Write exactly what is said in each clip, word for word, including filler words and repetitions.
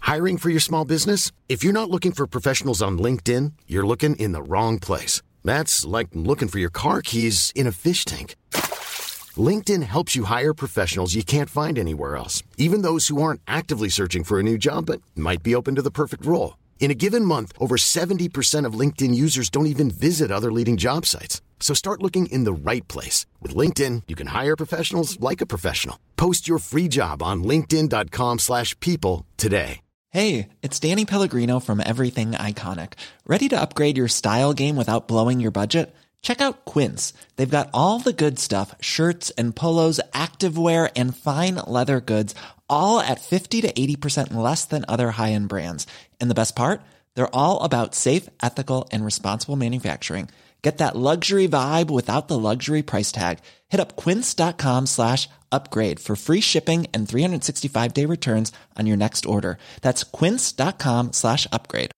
Hiring for your small business? If you're not looking for professionals on LinkedIn, you're looking in the wrong place. That's like looking for your car keys in a fish tank. LinkedIn helps you hire professionals you can't find anywhere else, even those who aren't actively searching for a new job but might be open to the perfect role. In a given month, over seventy percent of LinkedIn users don't even visit other leading job sites. So start looking in the right place. With LinkedIn, you can hire professionals like a professional. Post your free job on linkedin.com slash people today. Hey, it's Danny Pellegrino from Everything Iconic. Ready to upgrade your style game without blowing your budget? Check out Quince. They've got all the good stuff, shirts and polos, activewear, and fine leather goods, all at fifty to eighty percent less than other high-end brands. And the best part? They're all about safe, ethical, and responsible manufacturing. Get that luxury vibe without the luxury price tag. Hit up quince.com slash upgrade for free shipping and three sixty-five day returns on your next order. That's quince.com slash upgrade.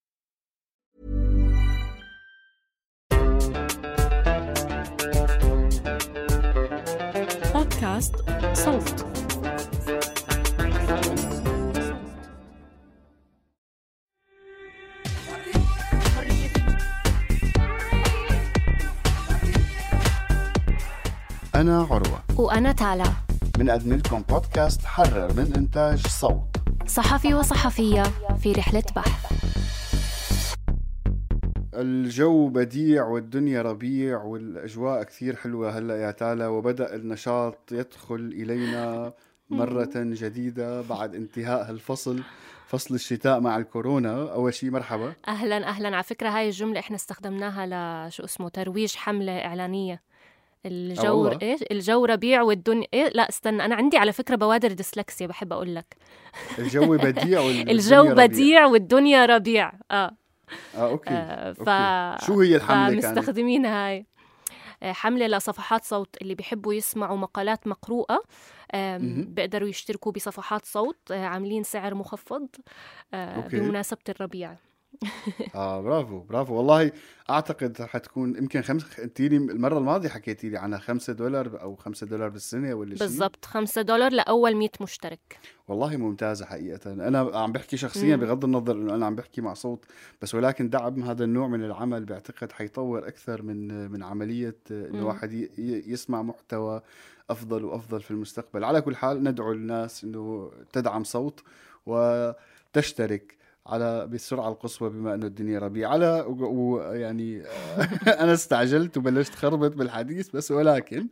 بودكاست صوت. أنا عروة وأنا تالا. بنقدم لكم بودكاست حرر من إنتاج صوت. صحفي وصحفية في رحلة بحث. الجو بديع والدنيا ربيع والأجواء كثير حلوة هلأ يا تالا، وبدأ النشاط يدخل إلينا مرة جديدة بعد انتهاء هالفصل، فصل الشتاء مع الكورونا. أول شيء مرحبا. أهلا أهلا. على فكرة هاي الجملة إحنا استخدمناها لشو اسمه ترويج حملة إعلانية. الجو إيش؟ الجو ربيع والدنيا إيه؟ لا استنى، أنا عندي على فكرة بوادر ديسلكسيا، بحب أقول لك الجو بديع الجو بديع والدنيا ربيع. آه آه أوكي. آه ف... أوكي. شو هي الحملة كانت؟ مستخدمين هاي حملة لصفحات صوت اللي بيحبوا يسمعوا مقالات مقروءة، بيقدروا يشتركوا بصفحات صوت، عاملين سعر مخفض بمناسبة الربيع. آه برافو برافو والله. أعتقد حتكون يمكن خمس تيلي المرة الماضية حكيتي لي عنها خمسة دولار أو خمسة دولار بالسنة ولا شيء. بالضبط خمسة دولار لأول مية مشترك. والله ممتازة حقيقة. أنا عم بحكي شخصيا مم. بغض النظر إنه أنا عم بحكي مع صوت بس، ولكن دعم هذا النوع من العمل بعتقد حيطور أكثر من من عملية إنه واحد يسمع محتوى أفضل وأفضل في المستقبل. على كل حال ندعو الناس إنه تدعم صوت وتشترك على بالسرعة القصوى بما أنه الدنيا ربيع. على ويعني أنا استعجلت وبلشت خربط بالحديث بس، ولكن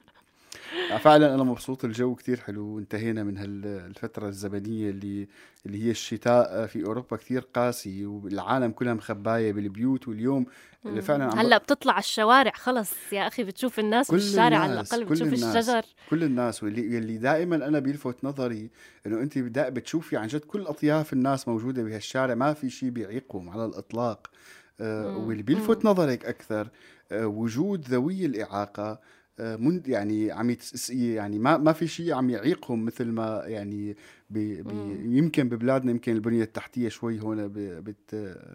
فعلا أنا مبسوط. الجو كتير حلو، انتهينا من هالفترة الزمنية اللي اللي هي الشتاء في أوروبا كتير قاسي والعالم كلها مخباية بالبيوت، واليوم اللي فعلا هلأ بتطلع الشوارع خلص يا أخي، بتشوف الناس بالشارع على الأقل، بتشوف الشجر كل الناس. واللي اللي دائما أنا بيلفت نظري إنه أنت بدأ بتشوفي عن جد كل أطياف الناس موجودة بهالشارع، ما في شيء بيعيقهم على الإطلاق. آه واللي بيلفت نظرك أكثر آه وجود ذوي الإعاقة، من يعني عم يعني ما ما في شيء عم يعيقهم مثل ما يعني بي بي يمكن ببلادنا يمكن البنية التحتية شوي هون بت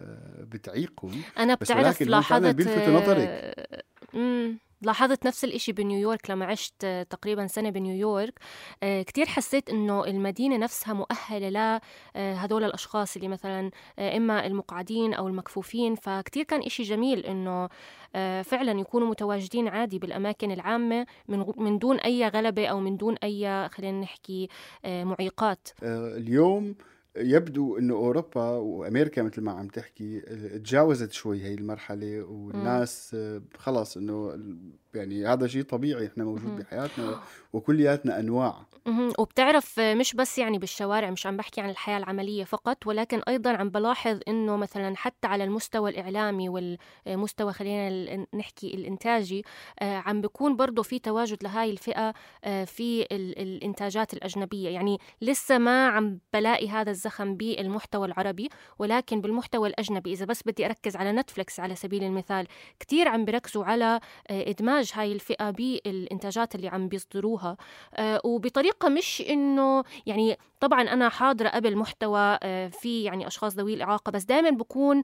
بتعيقهم. أنا بتعرف لاحظت نظرك امم لاحظت نفس الإشي بنيويورك لما عشت تقريبا سنة بنيويورك. كتير حسيت إنه المدينة نفسها مؤهلة لهدول الأشخاص اللي مثلا إما المقعدين أو المكفوفين، فكتير كان إشي جميل إنه فعلا يكونوا متواجدين عادي بالأماكن العامة من من دون أي غلبة أو من دون أي خلينا نحكي معيقات. اليوم يبدو إنه أوروبا وأمريكا مثل ما عم تحكي تجاوزت شوي هاي المرحلة، والناس خلاص إنه يعني هذا شيء طبيعي، إحنا موجود بحياتنا وكلياتنا أنواع. وبتعرف مش بس يعني بالشوارع، مش عم بحكي عن الحياة العملية فقط، ولكن أيضا عم بلاحظ إنه مثلا حتى على المستوى الإعلامي والمستوى خلينا نحكي الإنتاجي عم بيكون برضو في تواجد لهاي الفئة في الإنتاجات الأجنبية. يعني لسه ما عم بلاقي هذا الزخم بالمحتوى العربي، ولكن بالمحتوى الأجنبي إذا بس بدي أركز على نتفليكس على سبيل المثال، كتير عم بركزوا على إدماج هاي الفئة بالإنتاجات اللي عم بيصدروها، وبطريقة مش إنه يعني طبعا أنا حاضرة قبل محتوى في يعني أشخاص ذوي الإعاقة، بس دائما بكون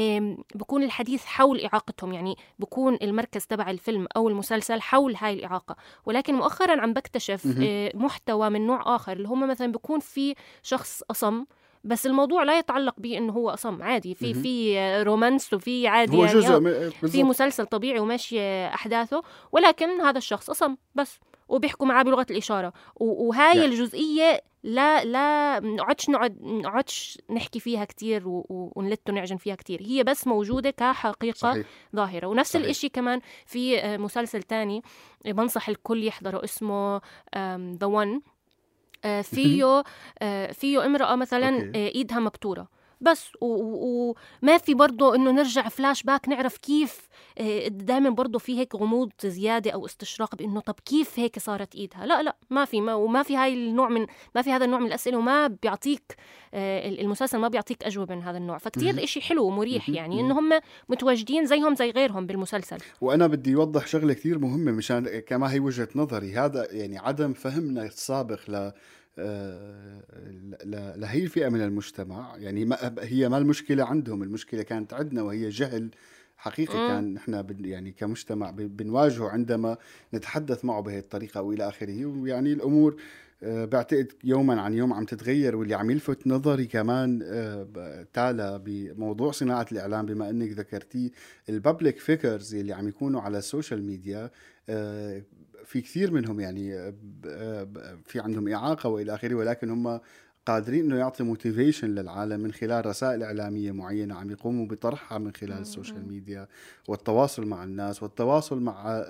بكون الحديث حول إعاقتهم، يعني بكون المركز تبع الفيلم أو المسلسل حول هاي الإعاقة. ولكن مؤخرا عم بكتشف محتوى من نوع آخر، اللي هم مثلا بكون في شخص أصم بس الموضوع لا يتعلق به انه هو اصم، عادي في في رومانس وفي عادي هو يعني جزء في مسلسل طبيعي وماشي احداثه، ولكن هذا الشخص اصم بس، وبيحكوا معاه بلغه الاشاره، وهاي يعني. الجزئيه لا لا نقعدش نقعد نقعدش نحكي فيها كتير ونلت ونعجن فيها كتير، هي بس موجوده كحقيقه صحيح. ظاهره. ونفس صحيح. الاشي كمان في مسلسل تاني بنصح الكل يحضره اسمه ذا ون، فيه فيه امرأة مثلا أوكي. ايدها مبتورة بس، وما في برضو انه نرجع فلاش باك نعرف كيف، دائما برضو في هيك غموض زيادة او استشراق بانه طب كيف هيك صارت ايدها، لا لا ما في ما وما في هاي النوع من ما في هذا النوع من الاسئلة، وما بيعطيك المسلسل ما بيعطيك اجوبة من هذا النوع، فكتير اشي حلو ومريح يعني انه هم متواجدين زيهم زي غيرهم بالمسلسل. وانا بدي اوضح شغلة كتير مهمة مشان كما هي وجهة نظري، هذا يعني عدم فهمنا السابق ل لهي الفئة من المجتمع، يعني ما هي ما المشكلة عندهم، المشكلة كانت عندنا وهي جهل حقيقي. م. كان نحن يعني كمجتمع بنواجهه عندما نتحدث معه بهذه الطريقة وإلى آخره، ويعني الأمور بعتقد يوما عن يوم عم تتغير. واللي عم يلفت نظري كمان تالا بموضوع صناعة الإعلام، بما أنك ذكرتي البابليك فيكرز اللي عم يكونوا على السوشيال ميديا، في كثير منهم يعني في عندهم إعاقة وإلى آخره، ولكن هم قادرين إنه يعطي موتيفيشن للعالم من خلال رسائل إعلامية معينة عم يقوموا بطرحها من خلال السوشيال ميديا، والتواصل مع الناس والتواصل مع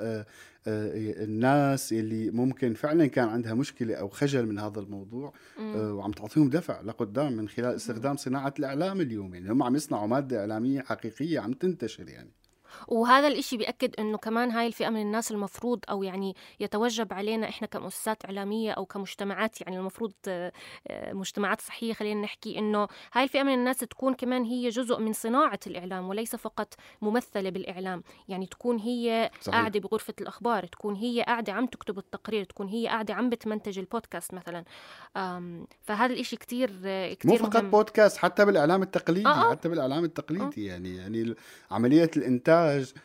الناس اللي ممكن فعلا كان عندها مشكلة أو خجل من هذا الموضوع، وعم تعطيهم دفع لقدام من خلال استخدام صناعة الإعلام اليوم. يعني هم عم يصنعوا مادة إعلامية حقيقية عم تنتشر يعني. وهذا الاشي بيأكد انه كمان هاي الفئة من الناس المفروض او يعني يتوجب علينا احنا كمؤسسات اعلامية او كمجتمعات، يعني المفروض مجتمعات صحية خلينا نحكي، انه هاي الفئة من الناس تكون كمان هي جزء من صناعة الاعلام وليس فقط ممثلة بالاعلام، يعني تكون هي صحيح. قاعدة بغرفة الاخبار، تكون هي قاعدة عم تكتب التقرير، تكون هي قاعدة عم بتمنتج البودكاست مثلا. فهذا الاشي كتير كتير مو فقط مهم. بودكاست، حتى بالاعلام التقليدي آه. حتى بالاعلام التقليدي آه. يعني يعني عملية الانتاج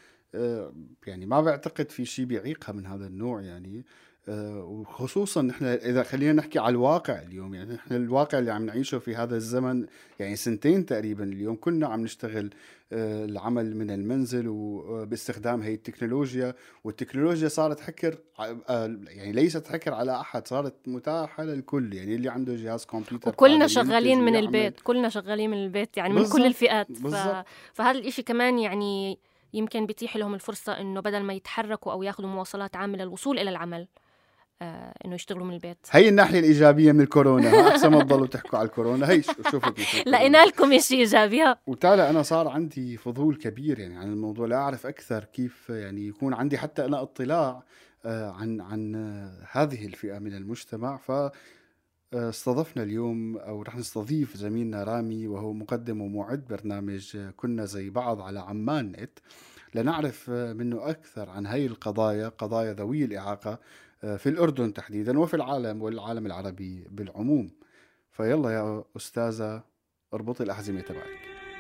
يعني ما بعتقد في شيء بيعيقها من هذا النوع يعني. وخصوصا نحن إذا خلينا نحكي على الواقع اليوم، يعني نحن الواقع اللي عم نعيشه في هذا الزمن، يعني سنتين تقريبا اليوم كنا عم نشتغل العمل من المنزل وباستخدام هي التكنولوجيا، والتكنولوجيا صارت حكر يعني ليست حكر على أحد، صارت متاحة للكل، يعني اللي عنده جهاز كمبيوتر وكلنا شغالين من البيت، كلنا شغالين من البيت يعني من كل الفئات. ف... فهذا الإشي كمان يعني يمكن بيتيح لهم الفرصة إنه بدل ما يتحركوا أو ياخذوا مواصلات عامة للوصول إلى العمل، آه إنه يشتغلوا من البيت. هي الناحية الإيجابية من الكورونا، أحسن ما تضلوا تحكوا على الكورونا. هي شوفوا كيف لقينا لكم شيء إيجابي. وتعالى أنا صار عندي فضول كبير يعني عن الموضوع، لا أعرف أكثر كيف يعني يكون عندي حتى أنا اطلاع آه عن عن آه هذه الفئة من المجتمع. ف استضفنا اليوم أو رح نستضيف زميلنا رامي، وهو مقدم ومعد برنامج كنا زي بعض على عمان نت، لنعرف منه أكثر عن هاي القضايا، قضايا ذوي الإعاقة في الأردن تحديدا وفي العالم والعالم العربي بالعموم. فيلا يا أستاذة اربطي الأحزمة تبعك.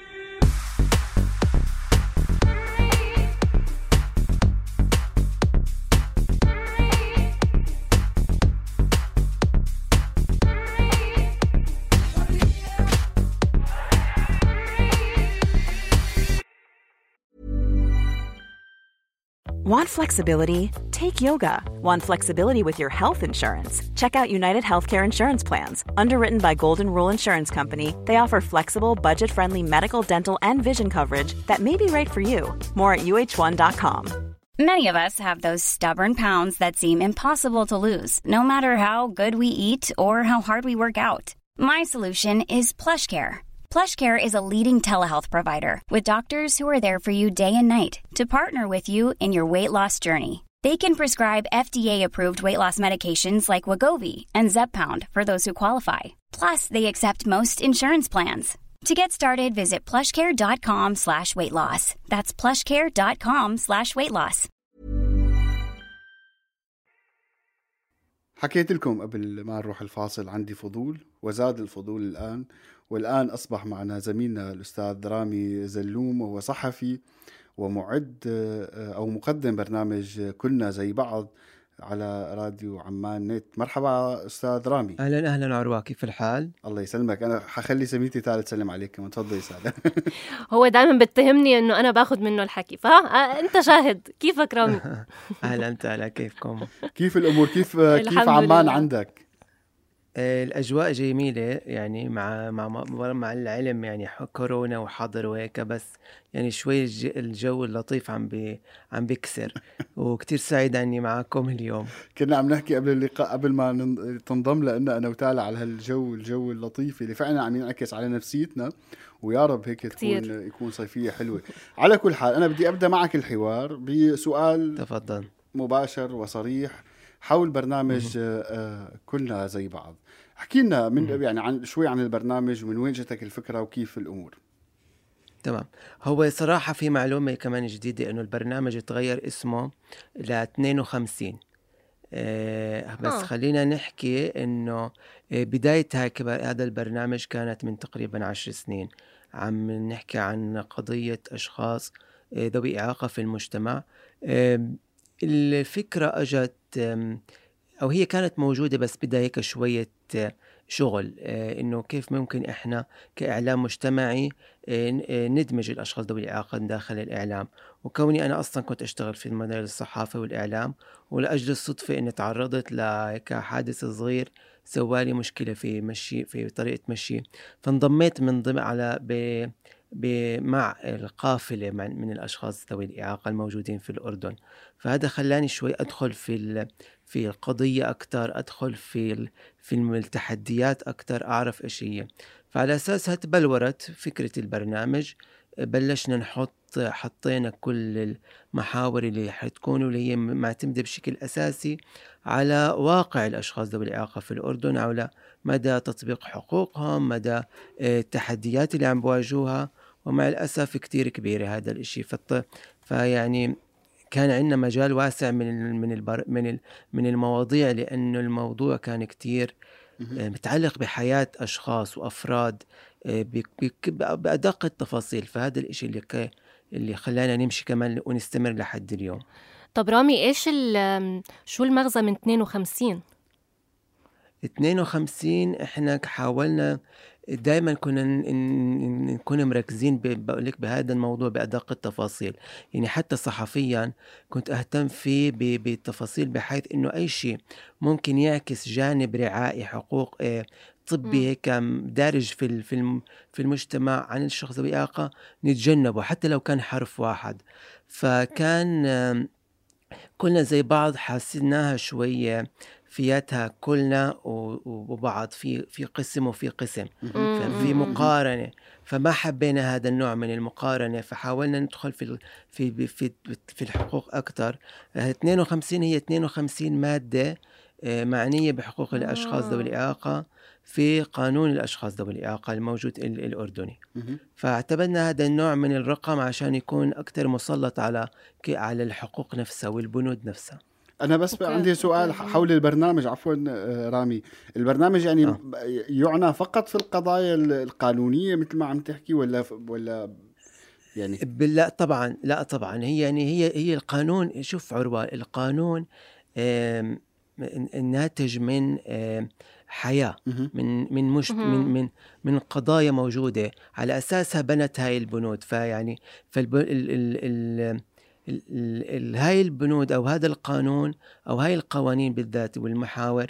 Want flexibility? Take yoga. Want flexibility with your health insurance? Check out United Healthcare Insurance Plans. Underwritten by Golden Rule Insurance Company, they offer flexible, budget-friendly medical, dental, and vision coverage that may be right for you. More at U H one dot com. Many of us have those stubborn pounds that seem impossible to lose, no matter how good we eat or how hard we work out. My solution is PlushCare. PlushCare is a leading telehealth provider with doctors who are there for you day and night to partner with you in your weight loss journey. They can prescribe F D A-approved weight loss medications like Wegovy and Zepbound for those who qualify. Plus, they accept most insurance plans. To get started, visit plushcare.com slash weight loss. That's plushcare.com slash weight loss. حكيت لكم قبل ما نروح الفاصل عندي فضول، وزاد الفضول الآن، والآن أصبح معنا زميلنا الأستاذ رامي زلوم، وهو صحفي ومعد أو مقدم برنامج كنا زي بعض على راديو عمان نت. مرحبا أستاذ رامي. أهلا أهلا عروة، كيف الحال؟ الله يسلمك. أنا حخلي سميتي تعال تسلم عليك كمان. تفضل يسعد. هو دائما بتهمني إنه أنا باخد منه الحكي، فها أنت شاهد. كيفك رامي؟ أهلا تعالى، كيفكم؟ كيف الأمور؟ كيف كيف عمان عندك؟ الأجواء جميلة يعني، مع مع مع العلم يعني كورونا وحظر وهيك، بس يعني شوي الجو اللطيف عم بي عم بيكسر، وكتير سعيد أني معكم اليوم. كنا عم نحكي قبل اللقاء قبل ما تنضم لنا أنا وتالا على هالجو الجو اللطيف اللي فعلا عم ينعكس على نفسيتنا، ويا رب هيك تكون يكون صيفية حلوة. على كل حال أنا بدي أبدأ معك الحوار بسؤال تفضل مباشر وصريح حول برنامج كلنا زي بعض. احكي لنا من يعني عن شوي عن البرنامج ومن وين جتك الفكرة وكيف الأمور. تمام. هو صراحة في معلومة كمان جديدة، إنه البرنامج تغير اسمه ل اثنين وخمسين. آه بس آه. خلينا نحكي إنه بداية هذا البرنامج كانت من تقريبا عشر سنين. عم نحكي عن قضية أشخاص ذوي إعاقة في المجتمع. آه الفكرة أجت أو هي كانت موجودة، بس بدها هيك شوية شغل، إنه كيف ممكن إحنا كإعلام مجتمعي ندمج الأشخاص ذوي الإعاقة داخل الإعلام. وكوني أنا أصلا كنت أشتغل في مجال الصحافة والإعلام، ولأجل الصدفة إني تعرضت لحادث صغير سوالي مشكلة في مشي في طريقة مشي، فانضميت من ضمن على ب مع القافلة من الأشخاص ذوي الإعاقة الموجودين في الأردن. فهذا خلاني شوي أدخل في في القضية أكتر، أدخل في في التحديات أكتر، أعرف إيش هي. فعلى أساسها تبلورت فكرة البرنامج. بلشنا نحط حطينا كل المحاور اللي حتكون واللي هي معتمدة بشكل أساسي على واقع الأشخاص ذوي الإعاقة في الأردن، على مدى تطبيق حقوقهم، مدى التحديات اللي عم بواجهوها، ومع الأسف كتير كبيرة هذا الإشي. فط... فيعني كان عندنا مجال واسع من من البر... من ال... من المواضيع، لأنه الموضوع كان كتير متعلق بحياة أشخاص وأفراد ب... ب... بأدق التفاصيل. فهذا الإشي اللي ك... اللي خلانا نمشي كمان ونستمر لحد اليوم. طب رامي، إيش ال... شو المغزى من اثنين وخمسين؟ اثنين وخمسين إحنا حاولنا دائما كنا نكون مركزين بقولك بهذا الموضوع بأدق التفاصيل. يعني حتى صحفيا كنت أهتم فيه بالتفاصيل، بحيث إنه أي شيء ممكن يعكس جانب رعائي، حقوق طبي هيك دارج في في في المجتمع عن الشخص ذوي الإعاقة نتجنبه، حتى لو كان حرف واحد. فكان كلنا زي بعض، حسيناها شوية فياتها كلنا وبعض، في في قسم وفي قسم، في مقارنة. فما حبينا هذا النوع من المقارنة، فحاولنا ندخل في في في في الحقوق أكتر. اثنين وخمسين هي اثنين وخمسين مادة معنية بحقوق الأشخاص ذوي الإعاقة في قانون الأشخاص ذوي الإعاقة الموجود الأردني. فاعتبرنا هذا النوع من الرقم عشان يكون أكتر مسلط على على الحقوق نفسها والبنود نفسها. أنا بس عندي سؤال حول البرنامج. عفوا رامي، البرنامج يعني آه. يعنى فقط في القضايا القانونية مثل ما عم تحكي، ولا ولا يعني؟ لا طبعا، لا طبعا. هي يعني هي هي القانون. شوف عروة، القانون الناتج من حياة، من من مش من من من قضايا موجودة على أساسها بنت هاي البنود. فيعني فالب ال ال ال هاي البنود أو هذا القانون أو هاي القوانين بالذات والمحاور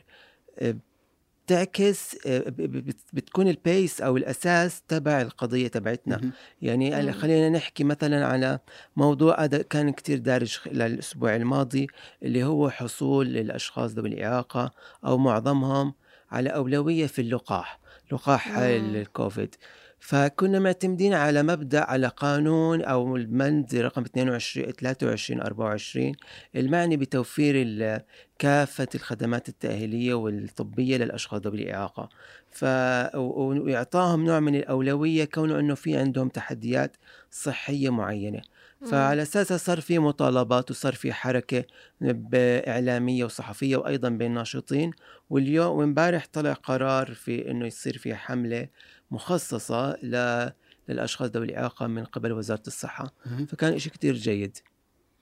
تعكس، بتكون البيس أو الأساس تبع القضية تبعتنا. يعني خلينا نحكي مثلا على موضوع هذا كان كتير دارج الأسبوع الماضي، اللي هو حصول الأشخاص ذوي الإعاقة أو معظمهم على أولوية في اللقاح، لقاح الكوفيد. فكنا معتمدين على مبدأ، على قانون أو المند رقم اثنين وعشرين ثلاثة وعشرين أربعة وعشرين المعني بتوفير كافة الخدمات التأهيلية والطبية للأشخاص ذوي الإعاقة. وإعطاهم نوع من الأولوية كونه أنه في عندهم تحديات صحية معينة. فعلى أساسها صار في مطالبات وصار في حركة إعلامية وصحفية وأيضا بين الناشطين. واليوم وامبارح طلع قرار في أنه يصير في حملة مخصصة للأشخاص ذوي الإعاقة من قبل وزارة الصحة. فكان إشي كتير جيد.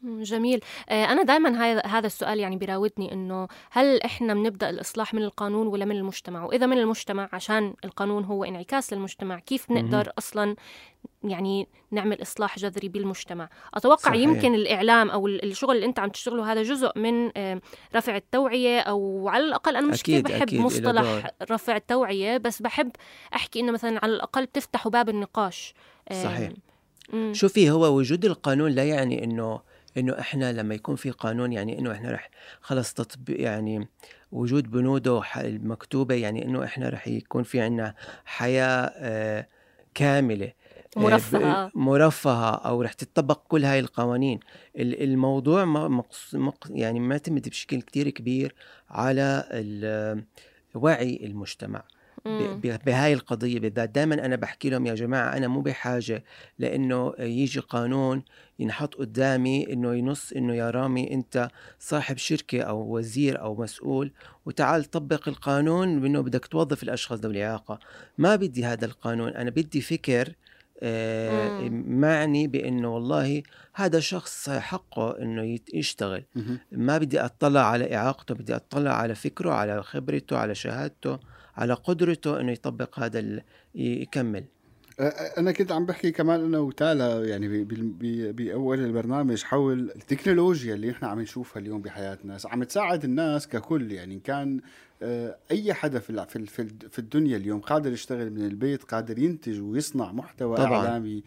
جميل. أنا دائما هذا هذا السؤال يعني بيراودني إنه هل إحنا بنبدأ الإصلاح من القانون ولا من المجتمع؟ وإذا من المجتمع عشان القانون هو انعكاس للمجتمع، كيف بنقدر أصلا يعني نعمل إصلاح جذري بالمجتمع؟ أتوقع صحيح. يمكن الإعلام أو الشغل اللي أنت عم تشتغله هذا جزء من رفع التوعية، أو على الأقل أنا مش كتير بحب مصطلح رفع التوعية، بس بحب أحكي إنه مثلا على الأقل بتفتحوا باب النقاش. صحيح. شوفي، هو وجود القانون لا يعني إنه إنه إحنا لما يكون في قانون يعني إنه إحنا رح خلص تطبيق، يعني وجود بنوده المكتوبة يعني إنه إحنا رح يكون في عنا حياة آه كاملة مرفهة مرفهة أو رح تطبق كل هاي القوانين. الموضوع مقص مق يعني معتمد بشكل كتير كبير على وعي المجتمع بهاي القضية بالذات. دائما أنا بحكي لهم يا جماعة أنا مو بحاجة لأنه يجي قانون ينحط قدامي إنه ينص إنه يا رامي أنت صاحب شركة أو وزير أو مسؤول وتعال طبق القانون بأنه بدك توظف الأشخاص ذوي الإعاقة. ما بدي هذا القانون، أنا بدي فكر آه معني بأنه والله هذا شخص حقه إنه يشتغل. ما بدي أطلع على إعاقته، بدي أطلع على فكره، على خبرته، على شهادته، على قدرته إنه يطبق هذا يكمل. أنا كنت عم بحكي كمان أنه وتالا يعني بأول البرنامج حول التكنولوجيا اللي إحنا عم نشوفها اليوم بحياتنا عم تساعد الناس ككل. يعني كان أي حدا في في الدنيا اليوم قادر يشتغل من البيت، قادر ينتج ويصنع محتوى طبعاً. إعلامي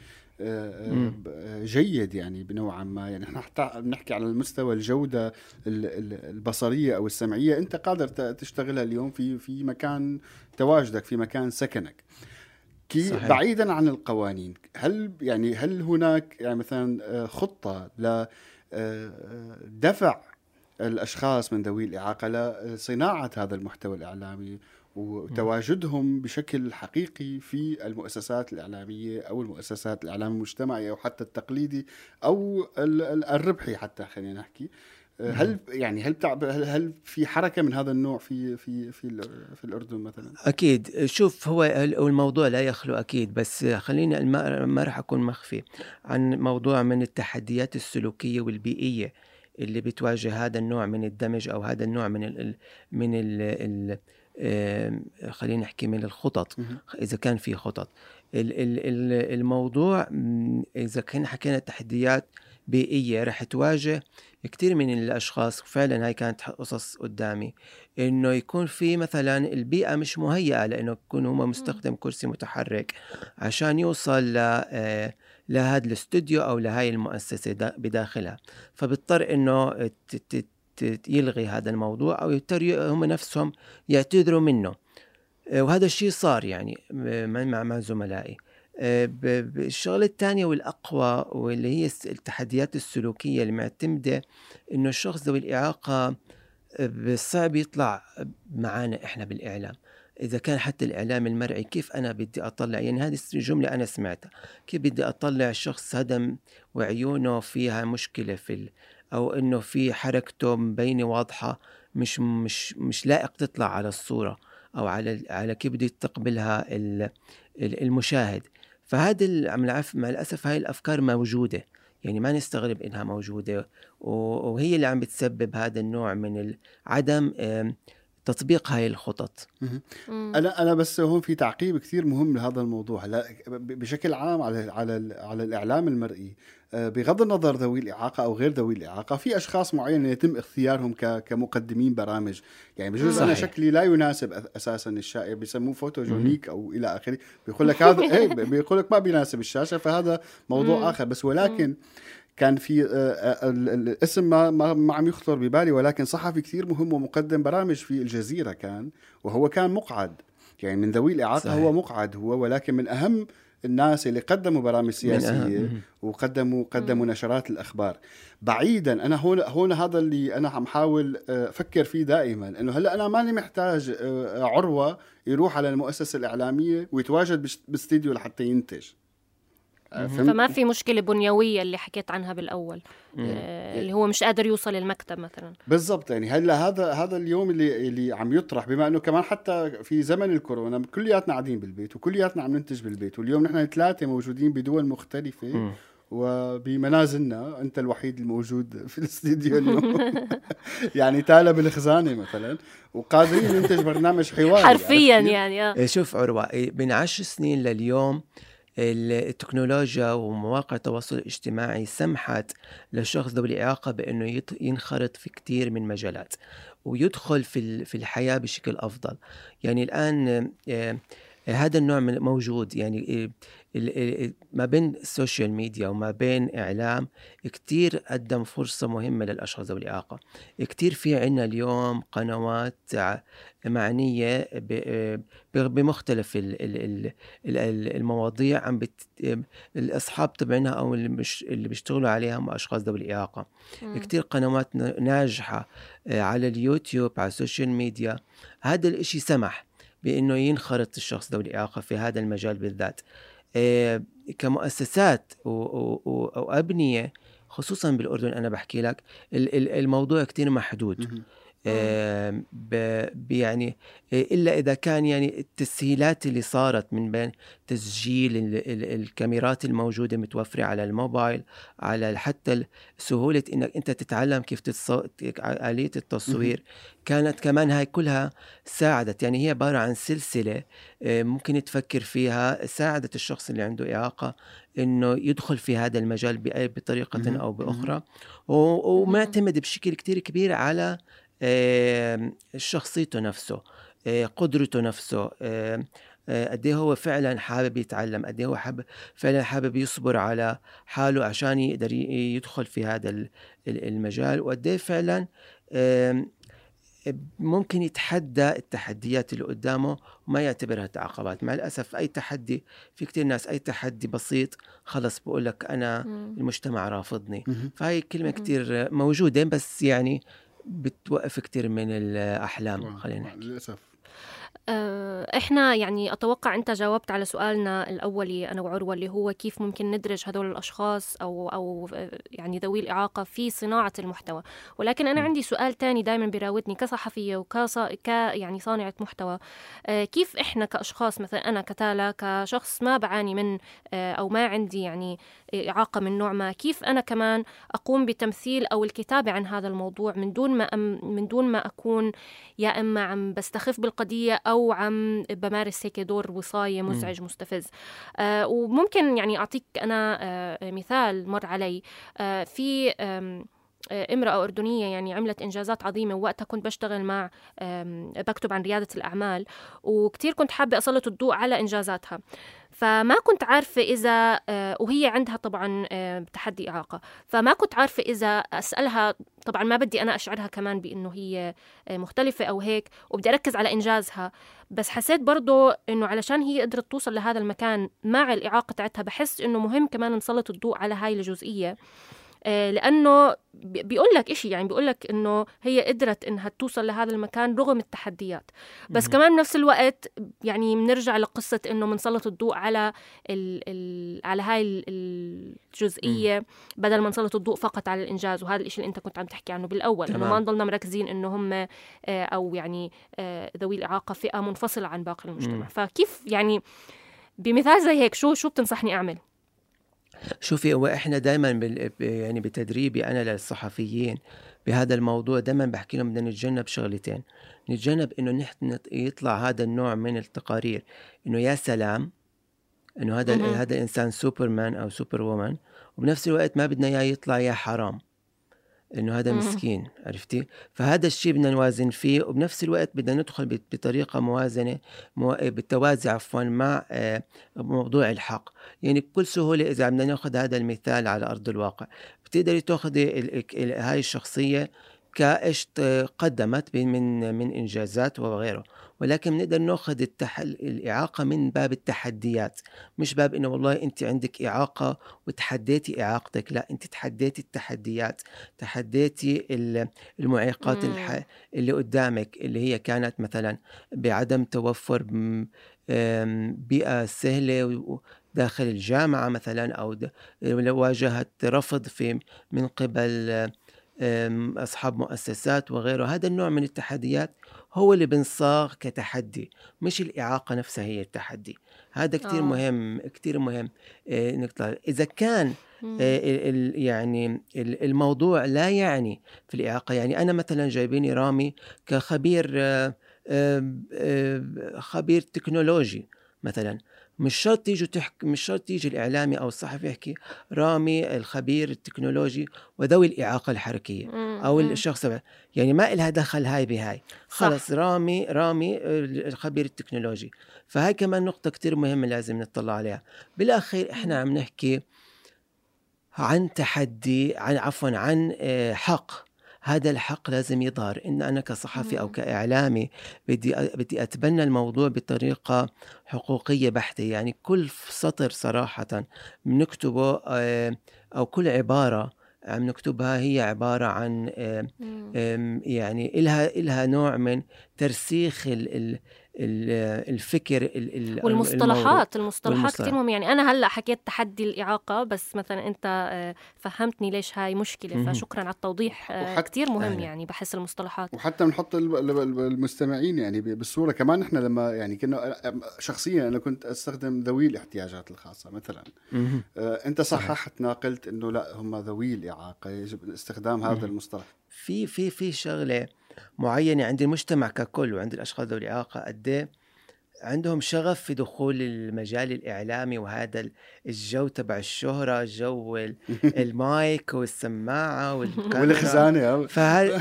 جيد يعني بنوعا ما. يعني احنا حتى بنحكي على المستوى الجودة البصرية أو السمعية، أنت قادر تشتغلها اليوم في في مكان تواجدك، في مكان سكنك. كي بعيدا عن القوانين، هل يعني هل هناك يعني مثلا خطة لدفع الأشخاص من ذوي الإعاقة لصناعة هذا المحتوى الإعلامي وتواجدهم بشكل حقيقي في المؤسسات الإعلامية أو المؤسسات الإعلام المجتمعي أو حتى التقليدي أو الربحي حتى خلينا نحكي؟ هل يعني هل هل في حركة من هذا النوع في في في في الأردن مثلا؟ أكيد. شوف، هو الموضوع لا يخلو أكيد، بس خليني ما راح أكون مخفي عن موضوع من التحديات السلوكية والبيئية اللي بتواجه هذا النوع من الدمج أو هذا النوع من ال من ال خلينا نحكي من الخطط، إذا كان في خطط. الموضوع إذا كنا حكينا تحديات بيئية رح تواجه كتير من الأشخاص. فعلا هاي كانت قصص قدامي، إنه يكون في مثلا البيئة مش مهيئة لأنه يكون هو مستخدم كرسي متحرك عشان يوصل ل لهذا الاستوديو أو لهاي المؤسسة بداخلها، فبضطر إنه يلغي هذا الموضوع أو يضطر هم نفسهم يعتذروا منه. وهذا الشيء صار يعني مع مع زملائي. الشغلة الثانية والأقوى واللي هي التحديات السلوكية اللي معتمدة إنه الشخص ذوي الإعاقة صعب يطلع معانا إحنا بالإعلام. إذا كان حتى الإعلام المرئي، كيف أنا بدي أطلع، يعني هذه الجملة أنا سمعتها، كيف بدي أطلع الشخص هذا وعيونه فيها مشكلة في ال... أو إنه في حركته مبينة واضحة مش مش مش لائق تطلع على الصورة أو على على كيف بده يستقبلها المشاهد. فهذا مع الأسف هاي الأفكار موجودة، يعني ما نستغرب إنها موجودة، وهي اللي عم بتسبب هذا النوع من عدم تطبيق هاي الخطط. أنا أنا بس هون في تعقيب كثير مهم لهذا الموضوع. لا بشكل عام على على على الإعلام المرئي، بغض النظر ذوي الإعاقة أو غير ذوي الإعاقة، في أشخاص معينة يتم اختيارهم كمقدمين برامج. يعني بجوز أنا شكلي لا يناسب أساسا الشاشة، بيسموه فوتوجونيك أو إلى آخره، بيقول لك هذا إيه بيقول لك ما بيناسب الشاشة، فهذا موضوع مم. آخر. بس ولكن كان في الاسم ما ما عم يخطر ببالي، ولكن صحفي كثير مهم ومقدم برامج في الجزيرة كان، وهو كان مقعد، يعني من ذوي الإعاقة. صحيح. هو مقعد هو، ولكن من أهم الناس اللي قدموا برامج سياسية وقدموا قدموا نشرات الأخبار. بعيدا أنا هون هون هذا اللي أنا عم حاول أفكر فيه دائما، إنه هلا أنا ماني محتاج عروة يروح على المؤسسة الإعلامية ويتواجد باستديو لحتى ينتج. فما في مشكلة بنيوية اللي حكيت عنها بالأول، آه اللي هو مش قادر يوصل المكتب مثلا. بالضبط. يعني هلا هذا هذا اليوم اللي اللي عم يطرح، بما انه كمان حتى في زمن الكورونا كلياتنا قاعدين بالبيت وكلياتنا عم ننتج بالبيت، واليوم نحن ثلاثة موجودين بدول مختلفة. م. وبمنازلنا أنت الوحيد الموجود في الاستديو اليوم. يعني تالا بالخزانة مثلا، وقادرين ننتج برنامج حواري حرفيا يعني آه. شوف عروة، من عشر سنين لليوم التكنولوجيا ومواقع التواصل الاجتماعي سمحت للشخص ذوي الإعاقة بأنه ينخرط في كتير من مجالات ويدخل في في الحياة بشكل أفضل. يعني الآن هذا النوع من موجود، يعني ما بين السوشيال ميديا وما بين إعلام كتير قدم فرصة مهمة للأشخاص ذوي الإعاقة. كتير في عنا اليوم قنوات معنية بمختلف المواضيع عم بت... الأصحاب تبعنا أو اللي بيشتغلوا عليها هم أشخاص ذوي الإعاقة. كتير قنوات ناجحة على اليوتيوب، على السوشيال ميديا. هذا الإشي سمح بأنه ينخرط الشخص ذوي الإعاقة في هذا المجال بالذات. إيه كمؤسسات وأبنية خصوصا بالأردن، أنا بحكي لك الموضوع كتير محدود. إيه يعني إلا إذا كان يعني التسهيلات اللي صارت من بين تسجيل ال ال الكاميرات الموجودة متوفرة على الموبايل، على حتى سهولة إنك أنت تتعلم كيف تتصو... آلية التصوير، كانت كمان هاي كلها ساعدت. يعني هي عبارة عن سلسلة ممكن تفكر فيها، ساعدت الشخص اللي عنده إعاقة إنه يدخل في هذا المجال بأي بطريقة أو بأخرى، ومعتمد بشكل كتير كبير على شخصيته نفسه، قدرته نفسه، قد ايه هو فعلا حابب يتعلم، قد ايه هو حابب فعلا حابب يصبر على حاله عشان يقدر يدخل في هذا المجال، وقد ايه فعلا ممكن يتحدى التحديات اللي قدامه وما يعتبرها تعقبات. مع الأسف أي تحدي، في كتير ناس أي تحدي بسيط خلص بقول لك أنا المجتمع رافضني. فهي كلمة كتير موجودة، بس يعني بتوقف كتير من الأحلام. خلينا نحكي للأسف. إحنا يعني أتوقع أنت جاوبت على سؤالنا الأولي أنا وعروة، اللي هو كيف ممكن ندرج هذول الأشخاص أو أو يعني ذوي الإعاقة في صناعة المحتوى. ولكن أنا م. عندي سؤال تاني دائما بيراودني كصحفية وكصا ك يعني صانعة محتوى. كيف إحنا كأشخاص، مثلا أنا كتالا كشخص ما بعاني من أو ما عندي يعني إعاقة من نوع ما، كيف أنا كمان أقوم بتمثيل أو الكتابة عن هذا الموضوع من دون ما أم من دون ما أكون يا إما عم بستخف بالقضية أو عم بمارس هيك دور وصاية مزعج مستفز. آه وممكن يعني أعطيك أنا آه مثال مر علي. آه في آه امرأة أردنية يعني عملت إنجازات عظيمة، ووقتها كنت بشتغل مع بكتب عن ريادة الأعمال، وكتير كنت حابة أسلط الضوء على إنجازاتها. فما كنت عارفة إذا وهي عندها طبعا تحدي إعاقة، فما كنت عارفة إذا أسألها، طبعا ما بدي أنا أشعرها كمان بأنه هي مختلفة أو هيك، وبدي أركز على إنجازها. بس حسيت برضو أنه علشان هي قدرت توصل لهذا المكان مع الإعاقة تاعتها، بحس أنه مهم كمان نسلط الضوء على هاي الجزئية، لأنه بيقول لك إشي، يعني بيقول لك إنه هي قدرت إنها توصل لهذا المكان رغم التحديات. بس كمان بنفس الوقت يعني بنرجع لقصة إنه منسلط الضوء على ال ال على هاي الجزئية مم. بدل ما نسلط الضوء فقط على الإنجاز. وهذا الإشي اللي أنت كنت عم تحكي عنه بالأول، إنه ما نضلنا مركزين إنه هم أو يعني ذوي الإعاقة فئة منفصلة عن باقي المجتمع. مم. فكيف يعني بمثال زي هيك شو شو بتنصحني أعمل؟ شوفي، هو احنا دائما يعني بتدريبي انا للصحفيين بهذا الموضوع دائما بحكي لهم بدنا نتجنب شغلتين. نتجنب انه نحن يطلع هذا النوع من التقارير انه يا سلام انه هذا م- هذا الانسان سوبرمان او سوبر وومن، وبنفس الوقت ما بدنا اياه يطلع يا حرام انه هذا مسكين. عرفتي؟ فهذا الشيء بدنا نوازن فيه، وبنفس الوقت بدنا ندخل بطريقه موازنه مو... بالتوازي عفوا مع موضوع الحق. يعني بكل سهوله اذا بدنا ناخذ هذا المثال على ارض الواقع، بتقدري تاخذي ال... ال... هاي الشخصيه كايش قدمت من من انجازات وغيره، ولكن بنقدر ناخذ التحل... الاعاقه من باب التحديات، مش باب انه والله انت عندك اعاقه وتحديتي اعاقتك، لا، انت تحديتي التحديات، تحديتي المعيقات الح... اللي قدامك، اللي هي كانت مثلا بعدم توفر بيئه سهله داخل الجامعه مثلا، او واجهت رفض في من قبل أصحاب مؤسسات وغيره. هذا النوع من التحديات هو اللي بنصاغ كتحدي، مش الإعاقة نفسها هي التحدي. هذا كتير آه. مهم كتير مهم نقطة. إذا كان يعني الموضوع لا يعني في الإعاقة، يعني أنا مثلا جايبيني رامي كخبير خبير تكنولوجي مثلا، مش شرط تيجي تحكي مش شرط تيجي الإعلامي أو الصحفي يحكي رامي الخبير التكنولوجي وذوي الإعاقة الحركية أو الشخص، يعني ما إلها دخل هاي بهاي، خلص رامي رامي الخبير التكنولوجي. فهاي كمان نقطة كتير مهمة لازم نطلع عليها. بالأخير إحنا عم نحكي عن تحدي، عن عفوا عن حق. هذا الحق لازم يظهر. إن أنا كصحفي أو كإعلامي بدي بدي أتبنى الموضوع بطريقة حقوقية بحتة، يعني كل سطر صراحة بنكتبه أو كل عبارة عم نكتبها هي عبارة عن يعني إلها إلها نوع من ترسيخ ال الفكر والمصطلحات المصطلحات كتير مهم. يعني أنا هلأ حكيت تحدي الإعاقة، بس مثلا أنت فهمتني ليش هاي مشكلة، فشكرا على التوضيح. كتير مهم يعني بحس المصطلحات، وحتى بنحط المستمعين يعني بالصورة كمان. إحنا لما يعني كنا شخصيا أنا كنت أستخدم ذوي الاحتياجات الخاصة مثلا، أنت صححتنا قلت إنه لا هم ذوي الإعاقة، يجب استخدام هذا المصطلح. في في في شغلة معينة عند المجتمع ككل وعند الأشخاص ذوي الإعاقة، قد عندهم شغف في دخول المجال الإعلامي وهذا الجو تبع الشهرة، جو المايك والسماعة والكاميرا والخزانة. فهل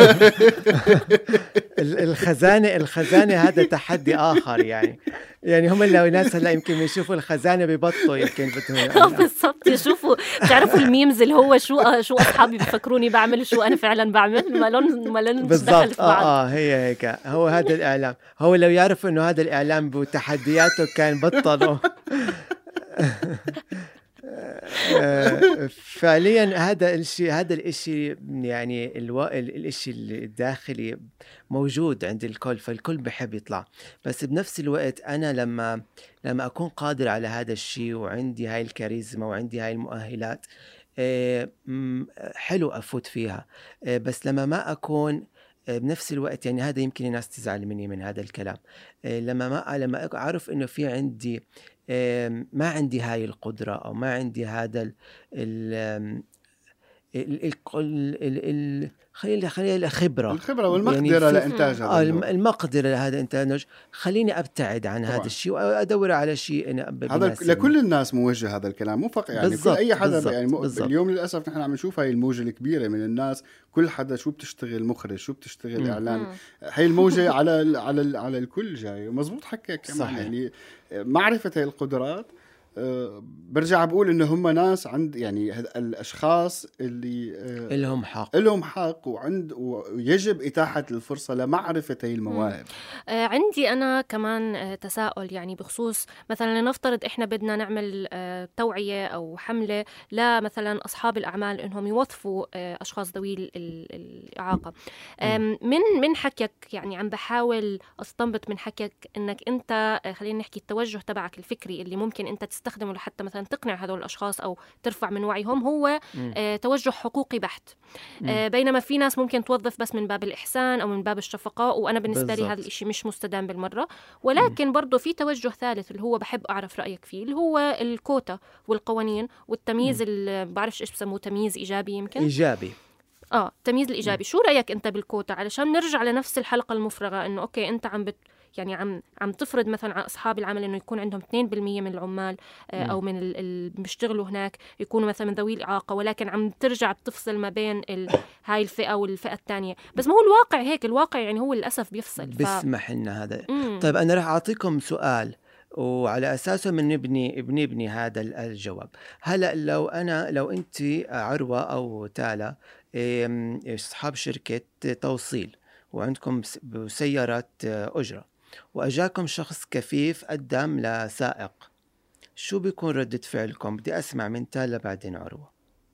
الخزانة الخزانة هذا تحدي آخر. يعني يعني هم لو ناس هلا يمكن يشوفوا الخزانة ببطوا يمكن بدهم بالضبط يشوفوا. تعرفوا الميمز اللي هو شو شو أصحابي بيفكروني بعمل شو أنا فعلا بعمل، ما لون ما لون بالضبط. آه, آه هي هيك هو هذا الإعلام. هو لو يعرفوا إنه هذا الإعلام بتحدياته كان بطلوا. فعليا هذا الشيء هذا الاشي يعني الو... الاشي الداخلي موجود عند الكل، فالكل بحب يطلع. بس بنفس الوقت انا لما لما اكون قادر على هذا الشيء وعندي هاي الكاريزما وعندي هاي المؤهلات، حلو افوت فيها. بس لما ما اكون بنفس الوقت، يعني هذا يمكن الناس تزعل مني من هذا الكلام، لما ما لما اعرف انه في عندي ما عندي هاي القدرة أو ما عندي هذا ال ال ال ال خلينا خلينا الخبرة الخبرة والمقدرة يعني لإنتاج هذا المقدرة لهذا إنتاج، خليني أبتعد عن طبعا. هذا الشيء وأدور على شيء هذا لكل الناس موجه هذا الكلام، مو فقط يعني كل أي حدا بالزبط. يعني بالزبط. اليوم للأسف نحن عم نشوف هاي الموجة الكبيرة من الناس، كل حدا شو بتشتغل مخرج، شو بتشتغل م. إعلام، هاي الموجة على ال على ال على الكل جاي. مزبوط حكى كمان صحيح. يعني معرفة هاي القدرات. أه برجع بقول إنه هم ناس عند يعني الأشخاص اللي أه لهم حق لهم حق وعند ويجب إتاحة الفرصة لمعرفة هاي المواهب. آه عندي أنا كمان آه تساؤل يعني بخصوص مثلا لنفترض إحنا بدنا نعمل آه توعية أو حملة لمثلا أصحاب الأعمال إنهم يوظفوا آه أشخاص ذوي الإعاقة. آه من من حكيك يعني عم بحاول أستنبط من حكيك إنك أنت آه خلينا نحكي التوجه تبعك الفكري اللي ممكن أنت تستخدمه لحتى مثلا تقنع هذول الأشخاص أو ترفع من وعيهم هو آه توجه حقوقي بحت. آه بينما في ناس ممكن توظف بس من باب الإحسان أو من باب الشفقة، وأنا بالنسبة بالزبط. لي هذا الإشي مش مستدام بالمرة. ولكن برضو في توجه ثالث اللي هو بحب أعرف رأيك فيه، اللي هو الكوتا والقوانين والتمييز، اللي بعرفش إيش بسموه، تمييز إيجابي يمكن إيجابي آه تمييز الإيجابي. شو رأيك أنت بالكوتا علشان نرجع لنفس الحلقة المفرغة إنه أوكي أنت عم بت يعني عم عم تفرض مثلا على أصحاب العمل إنه يكون عندهم اثنين بالمية من العمال أو من اللي بيشتغلوا هناك يكونوا مثلا من ذوي الإعاقة، ولكن عم ترجع بتفصل ما بين هاي الفئة والفئة الثانية. بس ما هو الواقع هيك، الواقع يعني هو للأسف بيفصل. ف... بسمح لنا هذا. مم. طيب أنا راح أعطيكم سؤال وعلى أساسه من نبني بنبني هذا الجواب. هلا لو أنا لو أنت عروة أو تالا أصحاب شركة توصيل وعندكم سيارات أجرة، وأجاكم شخص كفيف قدم لسائق، شو بيكون ردة فعلكم؟ بدي أسمع من تالا بعدين عروة.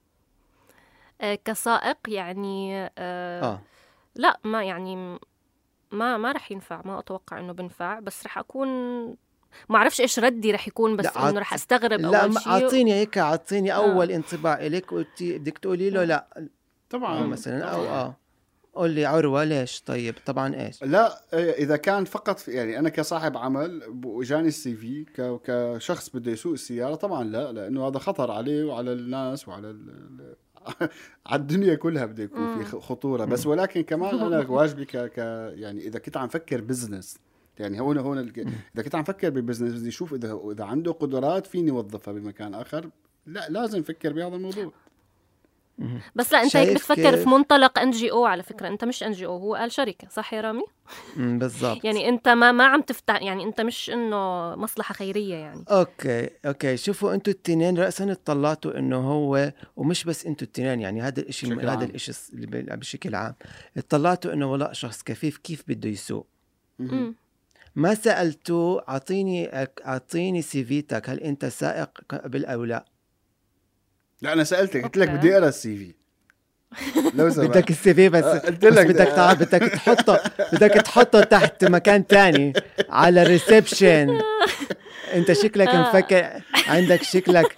أه كسائق يعني أه آه. لا ما يعني ما ما رح ينفع، ما أتوقع إنه بنفع، بس رح أكون ما أعرفش إيش ردي رح يكون، بس إنه رح أستغرب أول شيء. لا أعطيني هيك، أعطيني أول آه. انطباع إليك، بدك تقولي له لا طبعا أو مثلا أو طبعاً. آه قول لي عروة ليش؟ طيب طبعا إيش؟ لا اذا كان فقط في يعني انا كصاحب عمل وجاني السي في ك- كشخص بده يسوق السياره، طبعا لا، لانه هذا خطر عليه وعلى الناس وعلى ال... ال- على الدنيا كلها بده يكون في خ- خطوره. بس ولكن كمان انا واجبي ك... ك يعني اذا كنت عم فكر بزنس، يعني هون هون ال... اذا كنت عم فكر ببزنس بدي اشوف اذا اذا عنده قدرات فيني اوظفها بمكان اخر، لا لازم افكر بهذا الموضوع. بس لا انت هيك شايف بتفكر كيف؟ في منطلق ان جي او. على فكره انت مش ان جي او، هو قال شركه، صح يا رامي؟ مم، بالضبط. يعني انت ما ما عم تفتح، يعني انت مش انه مصلحه خيريه يعني. اوكي اوكي شوفوا انتوا التنين رأسا اطلعتوا انه هو، ومش بس انتوا التنين، يعني هذا الاشي بشكل هذا عام. الاشي اللي ب- بشكل عام اطلعتوا انه والله شخص كفيف كيف بده يسوق. مم. ما سألتوه اعطيني اعطيني سيفيتك، هل انت سائق قبل او لا؟ لا انا سالتك قلت لك أوكي. بدي اقرا السي في لو سمحت. بدك السي في بس, آه، قلت بس لك بدك تعرف بدك تحطه بدك تحطه تحت مكان تاني على الريسبشن. انت شكلك مفكر عندك شكلك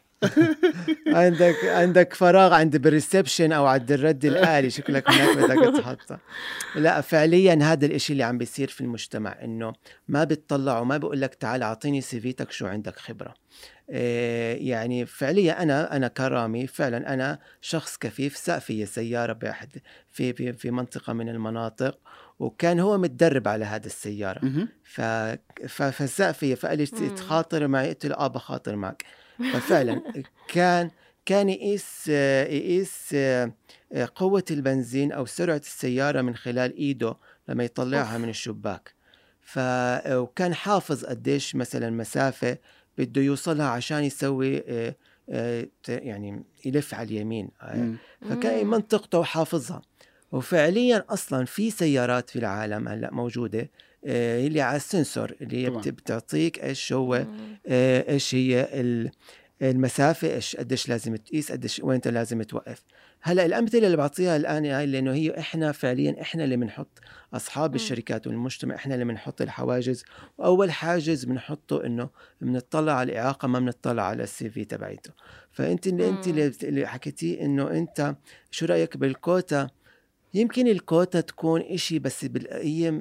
عندك عندك فراغ عند بالريسبشن او عند الرد الآلي، شكلك هناك بدك تحطه. لا فعليا هذا الاشي اللي عم بيصير في المجتمع، انه ما بتطلعوا، ما بقول لك تعال اعطيني سيفيتك شو عندك خبرة. إيه يعني فعليا انا انا كرامي فعلا انا شخص كفيف، ساق في سيارة باحد في في في منطقة من المناطق، وكان هو متدرب على هذا السيارة. مهم. ف ف- فساق في فقال لي مم. تخاطر معي، قلت له اه بخاطر معك. ففعلا كان كان يقيس يقيس قوة البنزين أو سرعة السيارة من خلال إيده لما يطلعها أوف. من الشباك. ف وكان حافظ قديش مثلا مسافة بده يوصلها عشان يسوي آه، آه، ت- يعني يلف على اليمين. آه، مم. فكان مم. منطقته وحافظها. وفعليا أصلا في سيارات في العالم هلا موجودة آه، اللي على السنسور اللي هي طبعاً. بت- بتعطيك ايش هو مم. آه، ايش هي ال- المسافة، ايش قديش لازم تقيس، قديش وين انت لازم توقف. هلا الامثله اللي بعطيها الان هاي لانه هي احنا فعليا احنا اللي بنحط اصحاب مم. الشركات والمجتمع، احنا اللي بنحط الحواجز. واول حاجز بنحطه انه بنطلع على الاعاقه، ما بنطلع على السي في تبعيته. فانت اللي انت مم. اللي, اللي حكيتيه انه انت شو رايك بالكوتا؟ يمكن الكوتا تكون إشي بس بال... هي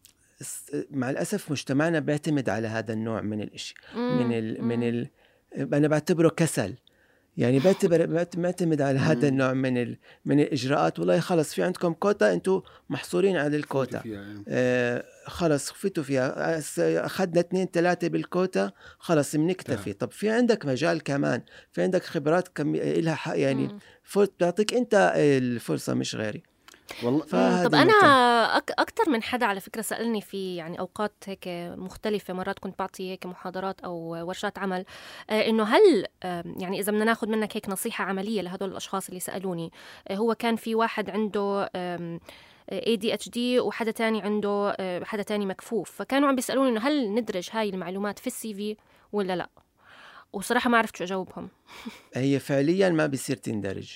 مع الأسف مجتمعنا بيعتمد على هذا النوع من الإشي، من ال... من ال... أنا بعتبره كسل. يعني بعتبر بعت- معتمد على هذا النوع من ال... من الإجراءات. والله خلص في عندكم كوتا، أنتوا محصورين على الكوتا. فيها يعني. آه خلص خفتوا فيها، أس- أخذنا اثنين ثلاثة بالكوتا خلص بنكتفي. آه. طب في عندك مجال كمان، في عندك خبرات كم... إلها حق يعني مم. فرص بتعطيك أنت الفرصة مش غيري. والله مم. فهذه طب أنا النقطة. أك أكتر من حدا على فكرة سألني في يعني أوقات هيك مختلفة، مرات كنت بعطي هيك محاضرات أو ورشات عمل، آه إنه هل آه يعني إذا بدنا ناخد منك هيك نصيحة عملية لهدول الأشخاص اللي سألوني. آه هو كان في واحد عنده آم، إيه دي إتش دي وحدا تاني عنده آه، حدا تاني مكفوف، فكانوا عم بيسألوني إنه هل ندرج هاي المعلومات في السي في ولا لا. وصراحة ما عرفت شو أجاوبهم. هي فعليا ما بيصير تندرج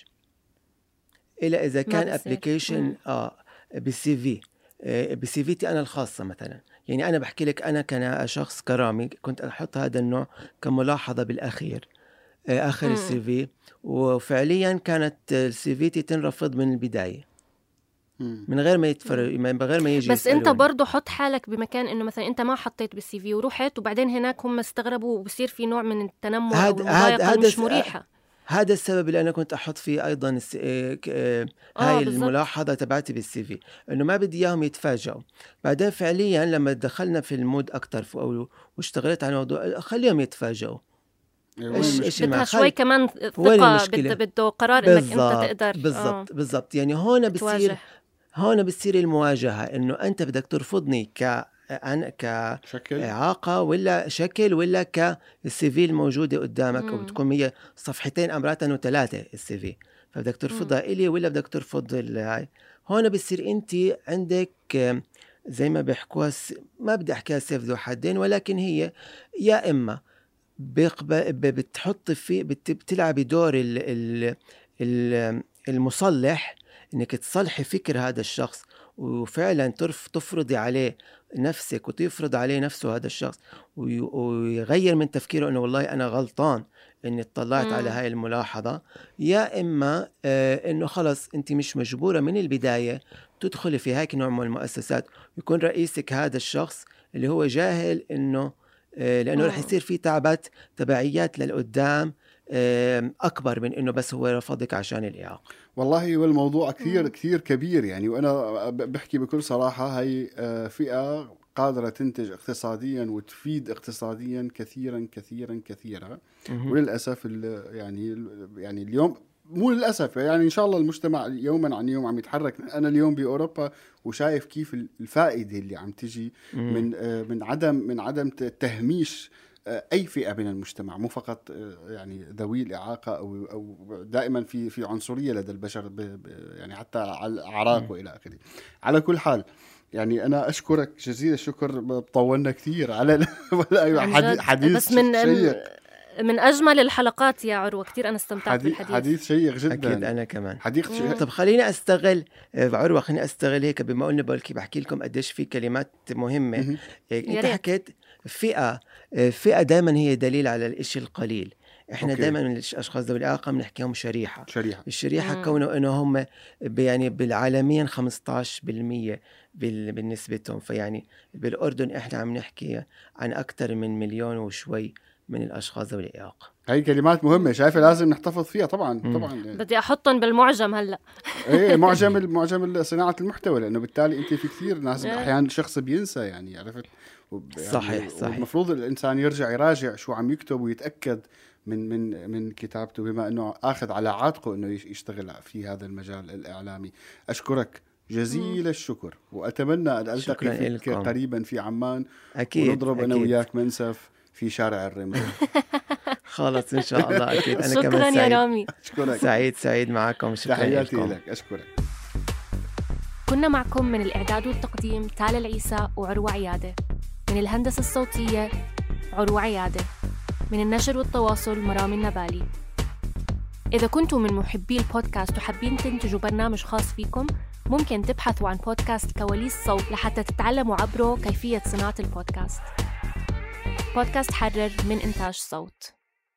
إلا إذا ما كان بصير. ابلكيشن مم. آه بالسي في آه بسي فيتي أنا الخاصة مثلا. يعني أنا بحكي لك أنا كشخص كرامي كنت أحط هذا النوع كملاحظة بالأخير آه آخر مم. السي في، وفعليا كانت السي في تنرفض من البداية مم. من غير ما يتفرج، من غير ما يجي بس انت يسألوني. برضو حط حالك بمكان انه مثلا انت ما حطيت بالسي في ورحت وبعدين هناك هم استغربوا وبصير في نوع من التنمر او هاد- هاد- المضايقه هذا مش س- مريحه. هذا السبب اللي أنا كنت أحط فيه أيضا الس... آه، ك- آه، آه، هاي بالضبط. الملاحظة تبعتي بالسي في، إنه ما بدي إياهم يتفاجئوا. بعدين فعليا لما دخلنا في المود أكتر ف- أو واشتغلت على الموضوع خليهم يتفاجئوا. إيه، وين إيش المشكلة؟ إيش بدها المع- شوي خل- كمان وين ثقه، المشكلة؟ بده بده قرار انك انت بالضبط تقدر بالضبط آه بالضبط. يعني هون بصير تواجه. هون بتصير المواجهة، إنه أنت بدك ترفضني ك أنا شكل كإعاقة ولا شكل ولا كالسيفي الموجودة قدامك، مم. وبتكون هي صفحتين أمراتن وثلاثة السيفي، فبدك ترفضها إلي ولا بدك ترفض ال- هاي. هون بصير أنت عندك آم، زي ما بيحكوها س- ما بدي أحكيها سيف ذو حدين، ولكن هي يا إما بيقبل ب- بتحط في بت- بتلعبي دور ال ال ال المصلح، انك تصلحي فكر هذا الشخص وفعلا ترف تفرضي عليه نفسك وتفرض عليه نفسه هذا الشخص، وي- ويغير من تفكيره انه والله انا غلطان إني اطلعت على هاي الملاحظة، يا إما آه إنه خلص أنت مش مجبورة من البداية تدخلي في هيك نوع من المؤسسات، يكون رئيسك هذا الشخص اللي هو جاهل إنه آه لأنه رح يصير في تعبات تبعيات للقدام آه أكبر من إنه بس هو رفضك عشان الإعاقة. والله والموضوع كثير كثير كبير يعني، وأنا بحكي بكل صراحة هاي فئة قادرة تنتج اقتصاديا وتفيد اقتصاديا كثيرا كثيرا كثيرا. وللأسف يعني يعني اليوم مو للأسف يعني إن شاء الله المجتمع يوما عن يوم عم يتحرك. أنا اليوم بأوروبا وشايف كيف الفائدة اللي عم تجي من من عدم من عدم تهميش أي فئة من المجتمع، مو فقط يعني ذوي الإعاقة أو أو دائما في في عنصرية لدى البشر يعني حتى على الأعراق وإلى آخره. على كل حال يعني أنا أشكرك جزيل الشكر، طولنا كثير على حديث, حديث بس من شيق. من أجمل الحلقات يا عروة، كثير أنا استمتعت حديث بالحديث. حديث شيق جدا. أكيد أنا كمان. حديث شيق. طب خليني أستغل عروة، خليني أستغل هيك بما قلنا بقولك بحكي لكم قديش في كلمات مهمة. أنت حكيت فئة فئة دائما هي دليل على الإشي القليل. احنا دائما من الاشخاص ذوي الاعاقه بنحكيهم شريحه شريحه الشريحه مم. كونه انه هم يعني بالعالميا خمسة عشر بالمية بالنسبتهم، فيعني بالاردن احنا عم نحكي عن اكثر من مليون وشوي من الاشخاص ذوي الاعاقه. هاي كلمات مهمه، شايفه لازم نحتفظ فيها طبعا. مم. طبعا بدي احطهم بالمعجم هلا. ايه معجم المعجم صناعه المحتوى، لانه بالتالي انت في كثير ناس احيانا شخص بينسى يعني، عرفت يعني صحيح صحيح. المفروض الانسان يرجع يراجع شو عم يكتب ويتاكد من من من كتابته، بما انه اخذ على عاتقه انه يشتغل في هذا المجال الاعلامي. اشكرك جزيل الشكر، واتمنى ان التقي فيك قريبا في عمان. اكيد ونضرب انا وياك منسف في شارع الرمل. خلاص ان شاء الله. اكيد انا شكرا كمان سعيد. يا رامي. أشكرك. سعيد سعيد معكم. شكرا تحياتي لكم. لك. اشكرك. كنا معكم من الاعداد والتقديم تالا العيسى وعروة عياده، من الهندسه الصوتيه عروة عياده، من النشر والتواصل مرام النبالي. إذا كنتم من محبي البودكاست وحابين تنتجوا برنامج خاص فيكم، ممكن تبحثوا عن بودكاست كواليس صوت لحتى تتعلموا عبره كيفية صناعة البودكاست. بودكاست حرر من إنتاج صوت.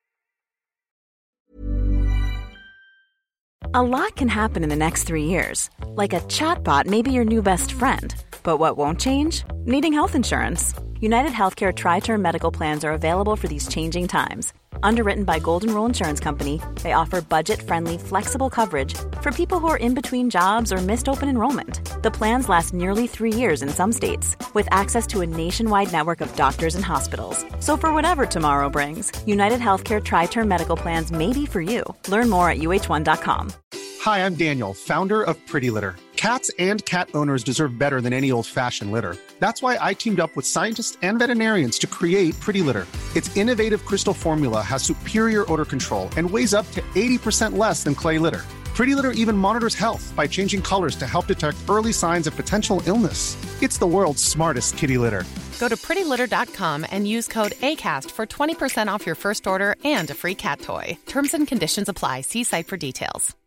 A lot can happen in the next three years. Like a chatbot may be your new best friend. But what won't change? Needing health insurance. United Healthcare Tri-Term Medical Plans are available for these changing times. Underwritten by Golden Rule Insurance Company, they offer budget-friendly, flexible coverage for people who are in between jobs or missed open enrollment. The plans last nearly three years in some states, with access to a nationwide network of doctors and hospitals. So for whatever tomorrow brings, United Healthcare Tri-Term Medical Plans may be for you. Learn more at U H one dot com. Hi, I'm Daniel, founder of Pretty Litter. Cats and cat owners deserve better than any old-fashioned litter. That's why I teamed up with scientists and veterinarians to create Pretty Litter. Its innovative crystal formula has superior odor control and weighs up to eighty percent less than clay litter. Pretty Litter even monitors health by changing colors to help detect early signs of potential illness. It's the world's smartest kitty litter. Go to pretty litter dot com and use code ACAST for twenty percent off your first order and a free cat toy. Terms and conditions apply. See site for details.